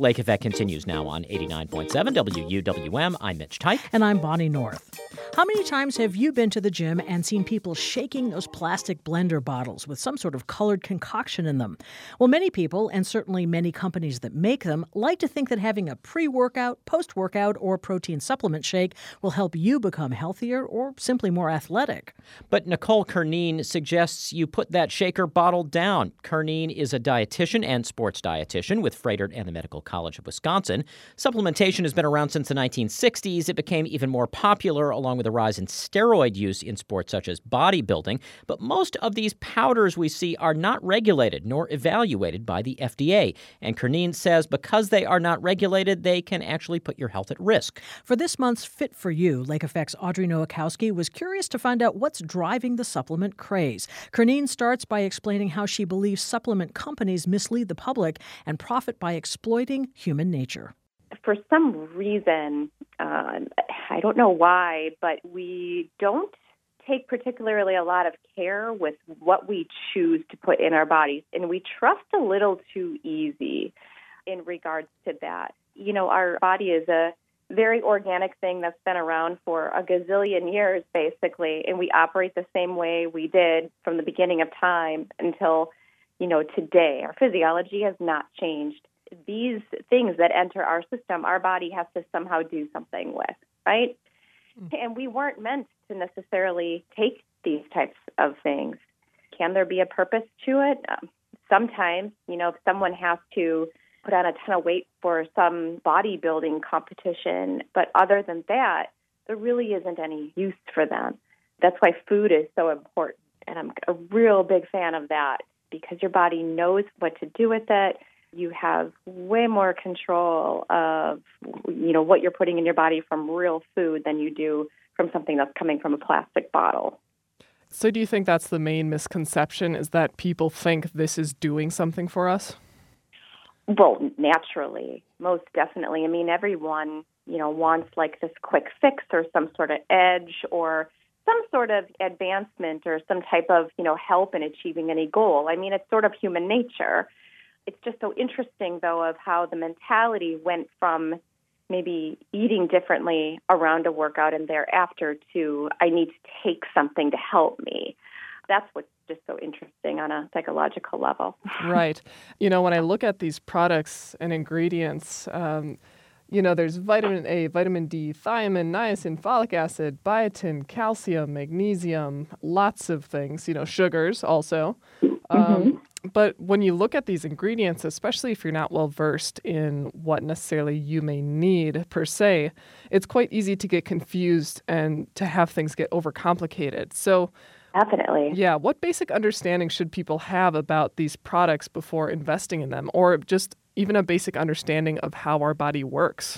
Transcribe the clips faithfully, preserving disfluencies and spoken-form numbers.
Lake Effect continues now on eighty-nine point seven W U W M. I'm Mitch Tyke. And I'm Bonnie North. How many times have you been to the gym and seen people shaking those plastic blender bottles with some sort of colored concoction in them? Well, many people, and certainly many companies that make them, like to think that having a pre-workout, post-workout, or protein supplement shake will help you become healthier or simply more athletic. But Nicole Kernine suggests you put that shaker bottle down. Kernine is a dietitian and sports dietitian with Froedtert and the Medical College of Wisconsin. Supplementation has been around since the nineteen sixties. It became even more popular along with a rise in steroid use in sports such as bodybuilding. But most of these powders we see are not regulated nor evaluated by the F D A. And Kernine says because they are not regulated, they can actually put your health at risk. For this month's Fit for You, Lake Effect's Audrey Nowakowski was curious to find out what's driving the supplement craze. Kernine starts by explaining how she believes supplement companies mislead the public and profit by exploiting human nature. For some reason, uh, I don't know why, but we don't take particularly a lot of care with what we choose to put in our bodies, and we trust a little too easy in regards to that. You know, our body is a very organic thing that's been around for a gazillion years, basically, and we operate the same way we did from the beginning of time until, you know, today. Our physiology has not changed. These things that enter our system, our body has to somehow do something with, right? Mm. And we weren't meant to necessarily take these types of things. Can there be a purpose to it? Um, sometimes, you know, if someone has to put on a ton of weight for some bodybuilding competition, but other than that, there really isn't any use for them. That's why food is so important, and I'm a real big fan of that because your body knows what to do with it. You have way more control of, you know, what you're putting in your body from real food than you do from something that's coming from a plastic bottle. So do you think that's the main misconception, is that people think this is doing something for us? Well, naturally, most definitely. I mean, everyone, you know, wants like this quick fix or some sort of edge or some sort of advancement or some type of, you know, help in achieving any goal. I mean, it's sort of human nature. It's just so interesting, though, of how the mentality went from maybe eating differently around a workout and thereafter to I need to take something to help me. That's what's just so interesting on a psychological level. Right. You know, when I look at these products and ingredients, um, you know, there's vitamin A, vitamin D, thiamine, niacin, folic acid, biotin, calcium, magnesium, lots of things, you know, sugars also. Um, mm-hmm. But when you look at these ingredients, especially if you're not well versed in what necessarily you may need per se, it's quite easy to get confused and to have things get overcomplicated. So definitely. Yeah, what basic understanding should people have about these products before investing in them, or just even a basic understanding of how our body works?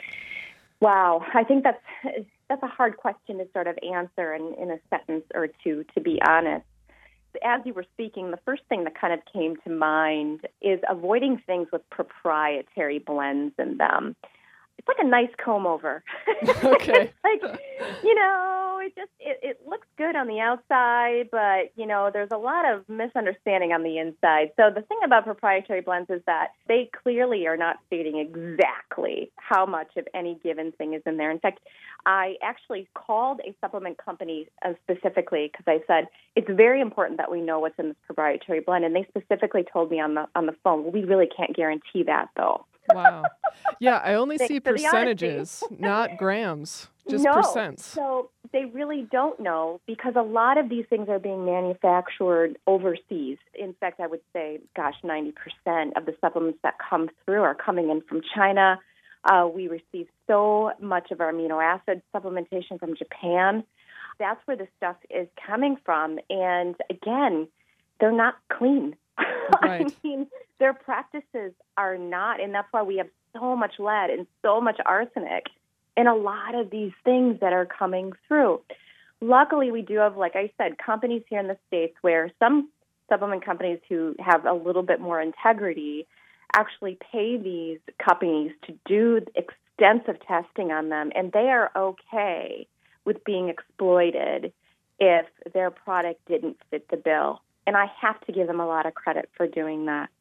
Wow, I think that's that's a hard question to sort of answer in, in a sentence or two, to be honest. As you were speaking, the first thing that kind of came to mind is avoiding things with proprietary blends in them. It's like a nice comb over. Okay. Like, you know, it just it, it looks good on the outside, but, you know, there's a lot of misunderstanding on the inside. So the thing about proprietary blends is that they clearly are not stating exactly how much of any given thing is in there. In fact, I actually called a supplement company uh, specifically because I said, it's very important that we know what's in this proprietary blend. And they specifically told me on the on the phone, well, we really can't guarantee that, though. Wow. Yeah, I only see Thanks percentages, not grams, just no. percents. So they really don't know because a lot of these things are being manufactured overseas. In fact, I would say, gosh, ninety percent of the supplements that come through are coming in from China. Uh, we receive so much of our amino acid supplementation from Japan. That's where the stuff is coming from. And again, they're not clean. Right. I mean, their practices are not, and that's why we have so much lead and so much arsenic in a lot of these things that are coming through. Luckily, we do have, like I said, companies here in the States where some supplement companies who have a little bit more integrity actually pay these companies to do extensive testing on them, and they are okay with being exploited if their product didn't fit the bill. And I have to give them a lot of credit for doing that.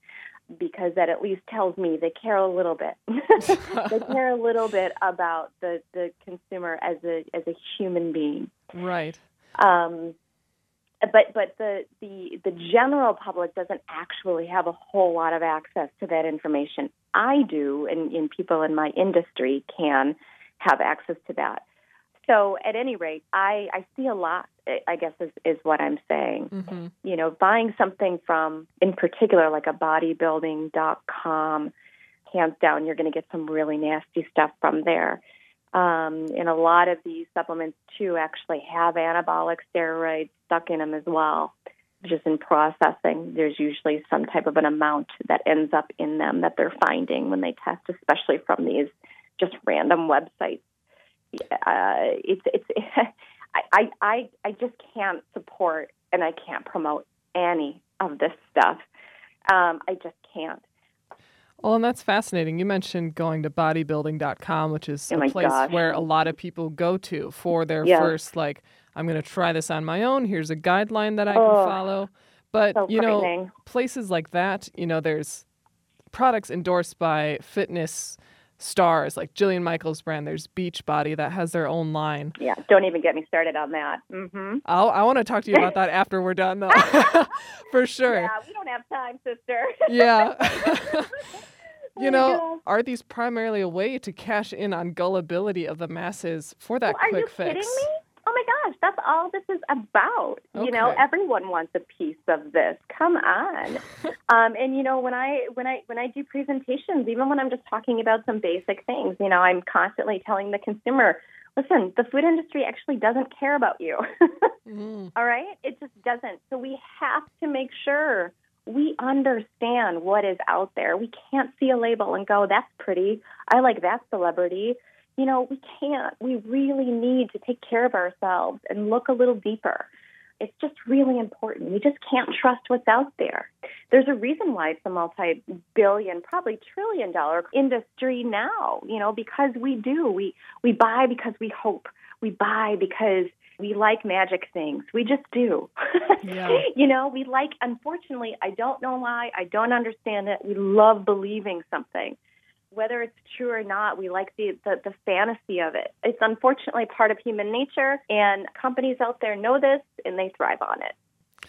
because that at least tells me they care a little bit. They care a little bit about the, the consumer as a as a human being. Right. Um, but but the, the the general public doesn't actually have a whole lot of access to that information. I do, and, and people in my industry can have access to that. So at any rate, I, I see a lot, I guess, is, is what I'm saying. Mm-hmm. You know, buying something from, in particular, like a bodybuilding dot com, hands down, you're going to get some really nasty stuff from there. Um, and a lot of these supplements, too, actually have anabolic steroids stuck in them as well. Just in processing, there's usually some type of an amount that ends up in them that they're finding when they test, especially from these just random websites. Uh, it's it's I, I I just can't support and I can't promote any of this stuff. Um, I just can't. Well, and that's fascinating. You mentioned going to bodybuilding dot com, which is Oh a my place gosh. where a lot of people go to for their Yeah. first, like, I'm going to try this on my own. Here's a guideline that I can Oh, follow. But, so you know, frightening. places like that, you know, there's products endorsed by fitness stars like Jillian Michaels' brand. There's Beachbody that has their own line. Yeah, don't even get me started on that. Mm-hmm. I'll, I want to talk to you about that after we're done, though. For sure. Yeah, we don't have time, sister. Yeah. You Oh, know, gosh. are these primarily a way to cash in on gullibility of the masses for that Well, are quick you fix? kidding me? Oh my gosh, that's all this is about. You know, Okay. everyone wants a piece of this. Come on. um, and you know, when I when I when I do presentations, even when I'm just talking about some basic things, you know, I'm constantly telling the consumer, listen, the food industry actually doesn't care about you. Mm. All right? It just doesn't. So we have to make sure we understand what is out there. We can't see a label and go, that's pretty. I like that celebrity. You know, we can't. We really need to take care of ourselves and look a little deeper. It's just really important. We just can't trust what's out there. There's a reason why it's a multi-billion, probably trillion-dollar industry now, you know, because we do. We, we buy because we hope. We buy because we like magic things. We just do. Yeah. You know, we like, unfortunately, I don't know why. I don't understand it. We love believing something. Whether it's true or not, we like the, the, the fantasy of it. It's unfortunately part of human nature, and companies out there know this, and they thrive on it.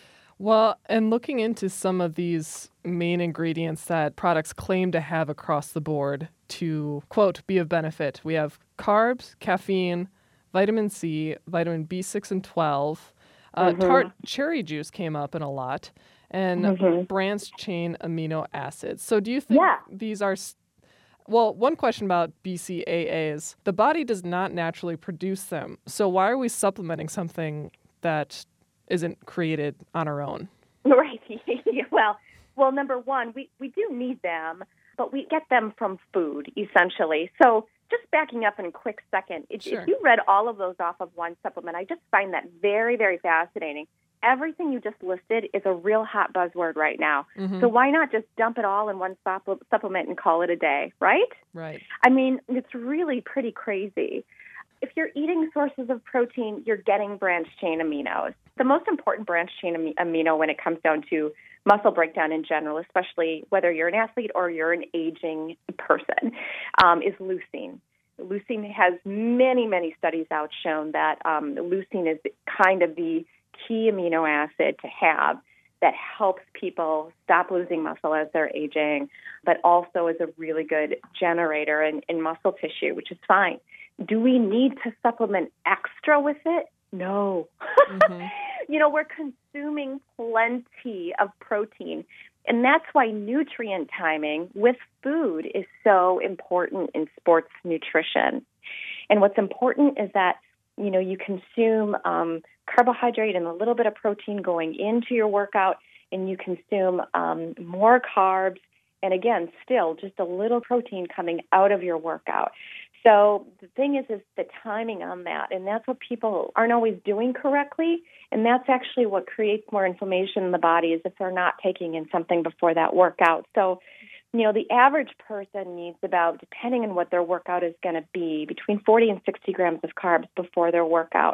Well, and looking into some of these main ingredients that products claim to have across the board to, quote, be of benefit, we have carbs, caffeine, vitamin C, vitamin B six and twelve. Uh, Mm-hmm. Tart cherry juice came up in a lot, and Mm-hmm. branched chain amino acids. So do you think Yeah. these are... s- Well, one question about B C A As. The body does not naturally produce them. So why are we supplementing something that isn't created on our own? Right. well, well, number one, we, we do need them, but we get them from food, essentially. So just backing up in a quick second, if, Sure. if you read all of those off of one supplement, I just find that very, very fascinating. Everything you just listed is a real hot buzzword right now. Mhm. So why not just dump it all in one supple- supplement and call it a day, right? Right. I mean, it's really pretty crazy. If you're eating sources of protein, you're getting branched chain aminos. The most important branched chain am- amino when it comes down to muscle breakdown in general, especially whether you're an athlete or you're an aging person, um, is leucine. Leucine has many, many studies out shown that um, leucine is kind of the key amino acid to have that helps people stop losing muscle as they're aging, but also is a really good generator in, in muscle tissue, which is fine. Do we need to supplement extra with it? No. Mhm. You know, we're consuming plenty of protein, and that's why nutrient timing with food is so important in sports nutrition. And what's important is that, you know, you consume um, carbohydrate and a little bit of protein going into your workout, and you consume um, more carbs, and again, still just a little protein coming out of your workout. So the thing is, is the timing on that, and that's what people aren't always doing correctly, and that's actually what creates more inflammation in the body is if they're not taking in something before that workout. So, you know, the average person needs about, depending on what their workout is going to be, between forty and sixty grams of carbs before their workout.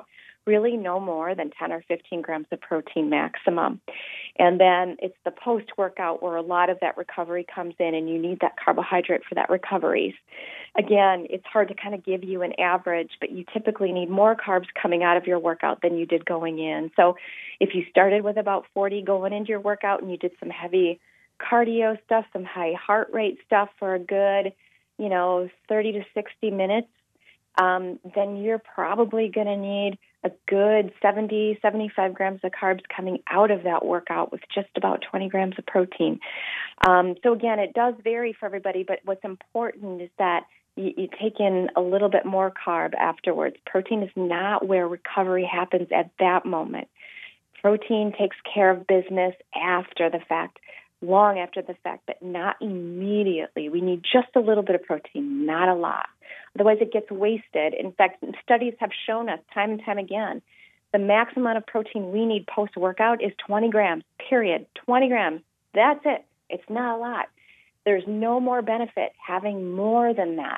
really no more than ten or fifteen grams of protein maximum. And then it's the post-workout where a lot of that recovery comes in, and you need that carbohydrate for that recovery. Again, it's hard to kind of give you an average, but you typically need more carbs coming out of your workout than you did going in. So if you started with about forty going into your workout and you did some heavy cardio stuff, some high heart rate stuff for a good, you know, thirty to sixty minutes, um, then you're probably going to need a good seventy, seventy-five grams of carbs coming out of that workout with just about twenty grams of protein. Um, so again, it does vary for everybody, but what's important is that you, you take in a little bit more carb afterwards. Protein is not where recovery happens at that moment. Protein takes care of business after the fact, long after the fact, but not immediately. We need just a little bit of protein, not a lot. Otherwise, it gets wasted. In fact, studies have shown us time and time again, the max amount of protein we need post-workout is twenty grams, period. twenty grams. That's it. It's not a lot. There's no more benefit having more than that.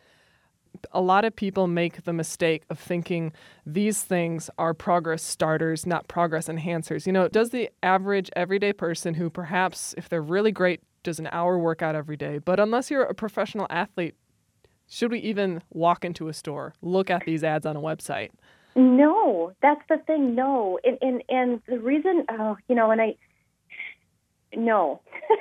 A lot of people make the mistake of thinking these things are progress starters, not progress enhancers. You know, does the average everyday person who perhaps, if they're really great, does an hour workout every day, but unless you're a professional athlete, should we even walk into a store, look at these ads on a website? No, that's the thing. No. And, and, and the reason, oh, you know, and I, no.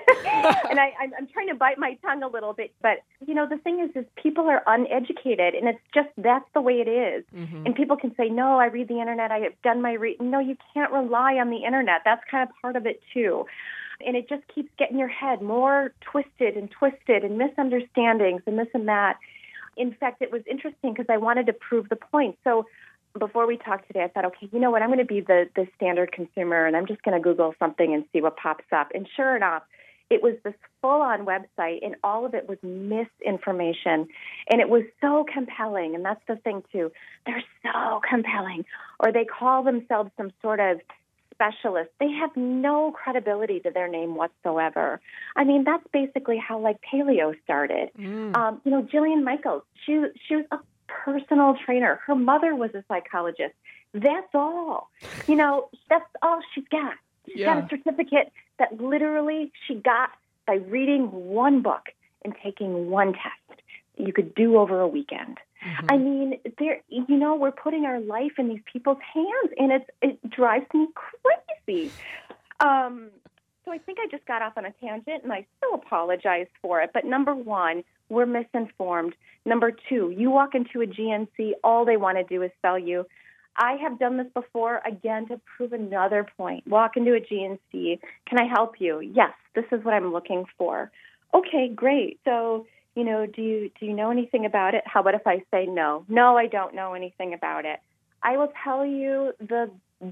and I, I'm, I'm trying to bite my tongue a little bit, but, you know, the thing is, is people are uneducated, and it's just, that's the way it is. Mm-hmm. And people can say, no, I read the internet, I have done my read. No, you can't rely on the internet. That's kind of part of it, too. And it just keeps getting your head more twisted and twisted and misunderstandings and this and that. In fact, it was interesting because I wanted to prove the point. So before we talked today, I thought, okay, you know what, I'm going to be the, the standard consumer, and I'm just going to Google something and see what pops up. And sure enough, it was this full-on website, and all of it was misinformation. And it was so compelling, and that's the thing, too. They're so compelling. Or they call themselves some sort of specialist. They have no credibility to their name whatsoever. I mean, that's basically how, like, paleo started. Mm. Um, you know, Jillian Michaels, she, she was a personal trainer. Her mother was a psychologist. That's all. You know, that's all she's got. She's yeah. got a certificate that literally she got by reading one book and taking one test that you could do over a weekend. Mm-hmm. I mean, there. You know, we're putting our life in these people's hands, and it's it drives me crazy. Um, so I think I just got off on a tangent, and I so apologize for it. But number one, we're misinformed. Number two, you walk into a G N C, all they want to do is sell you. I have done this before, again, to prove another point. Walk into a G N C. Can I help you? Yes, this is what I'm looking for. Okay, great. So, you know, do you do you know anything about it? How about if I say no? No, I don't know anything about it. I will tell you the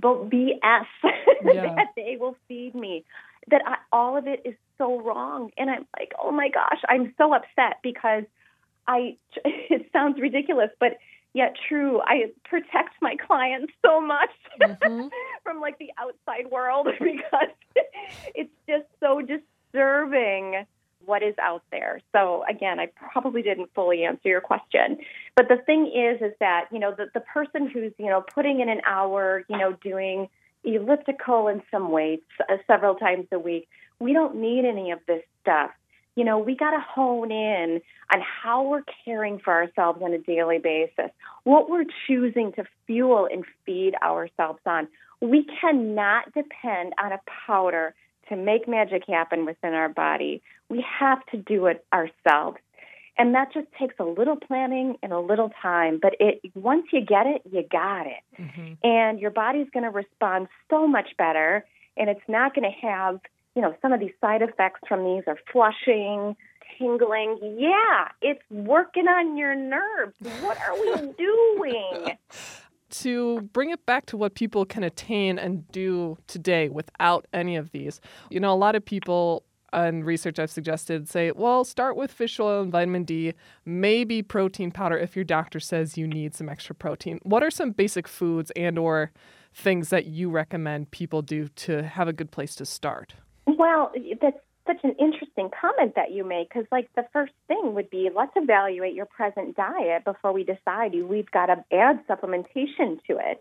B S yeah. that they will feed me, that I, all of it is so wrong. And I'm like, oh, my gosh, I'm so upset because I. it sounds ridiculous, but yet true. I protect my clients so much mm-hmm. from, like, the outside world because it's just so disturbing what is out there. So, again, I probably didn't fully answer your question. But the thing is, is that, you know, the, the person who's, you know, putting in an hour, you know, doing elliptical and some weights uh, several times a week, we don't need any of this stuff. You know, we got to hone in on how we're caring for ourselves on a daily basis, what we're choosing to fuel and feed ourselves on. We cannot depend on a powder to make magic happen within our body. We have to do it ourselves. And that just takes a little planning and a little time. But it once you get it, you got it. Mm-hmm. And your body's going to respond so much better. And it's not going to have, you know, some of these side effects from these are flushing, tingling. Yeah, it's working on your nerves. What are we doing? To bring it back to what people can attain and do today without any of these, you know, a lot of people and research I've suggested say, well, start with fish oil and vitamin D, maybe protein powder if your doctor says you need some extra protein. What are some basic foods and or things that you recommend people do to have a good place to start? Well, that's such an interesting comment that you make because, like, the first thing would be let's evaluate your present diet before we decide we've got to add supplementation to it.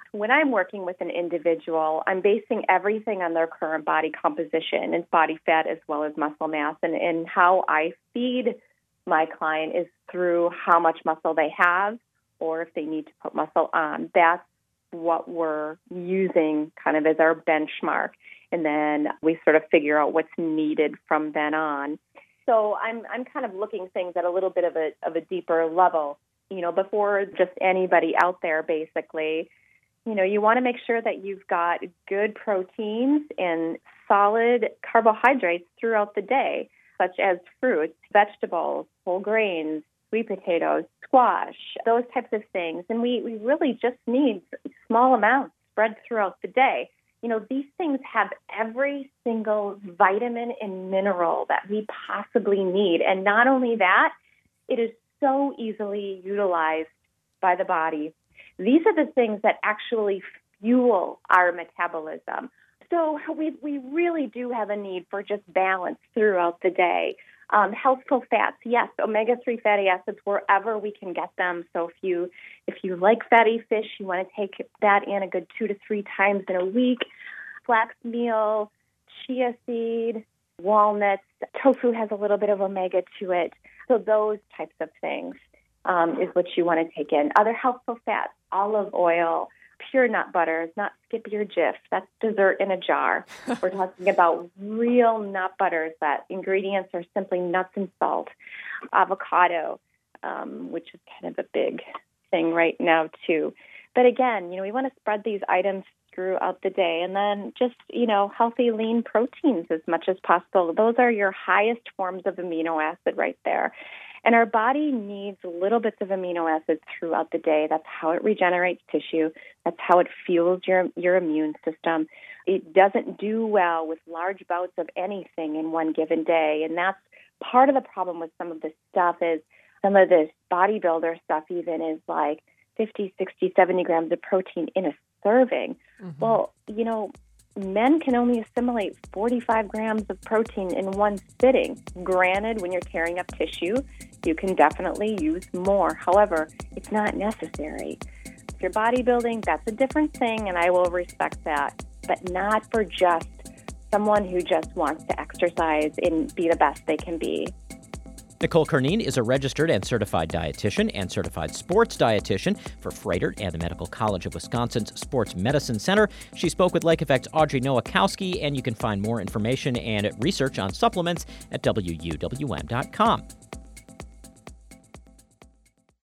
When I'm working with an individual, I'm basing everything on their current body composition and body fat as well as muscle mass. And, and how I feed my client is through how much muscle they have or if they need to put muscle on. That's what we're using kind of as our benchmark. And then we sort of figure out what's needed from then on. So I'm I'm kind of looking things at a little bit of a of a deeper level, you know, before just anybody out there, basically. You know, you want to make sure that you've got good proteins and solid carbohydrates throughout the day, such as fruits, vegetables, whole grains, sweet potatoes, squash, those types of things. And we, we really just need small amounts spread throughout the day. You know, these things have every single vitamin and mineral that we possibly need. And not only that, it is so easily utilized by the body. These are the things that actually fuel our metabolism. So we we really do have a need for just balance throughout the day. Um, healthful fats, yes, omega three fatty acids wherever we can get them. So if you if you like fatty fish, you want to take that in a good two to three times in a week. Flax meal, chia seed, walnuts, tofu has a little bit of omega to it. So those types of things um, is what you want to take in. Other healthful fats, olive oil, pure nut butters, not Skippy or Jif. That's dessert in a jar. We're talking about real nut butters that ingredients are simply nuts and salt. Avocado, um, which is kind of a big thing right now too. But again, you know, we want to spread these items throughout the day, and then just, you know, healthy lean proteins as much as possible. Those are your highest forms of amino acid right there. And our body needs little bits of amino acids throughout the day. That's how it regenerates tissue. That's how it fuels your, your immune system. It doesn't do well with large bouts of anything in one given day. And that's part of the problem with some of this stuff is some of this bodybuilder stuff even is like fifty, sixty, seventy grams of protein in a serving. Mm-hmm. Well, you know, men can only assimilate forty-five grams of protein in one sitting. Granted, when you're tearing up tissue, you can definitely use more. However, it's not necessary. If you're bodybuilding, that's a different thing, and I will respect that, but not for just someone who just wants to exercise and be the best they can be. Nicole Curneen is a registered and certified dietitian and certified sports dietitian for Froedtert and the Medical College of Wisconsin's Sports Medicine Center. She spoke with Lake Effect's Audrey Nowakowski, and you can find more information and research on supplements at W U W M dot com.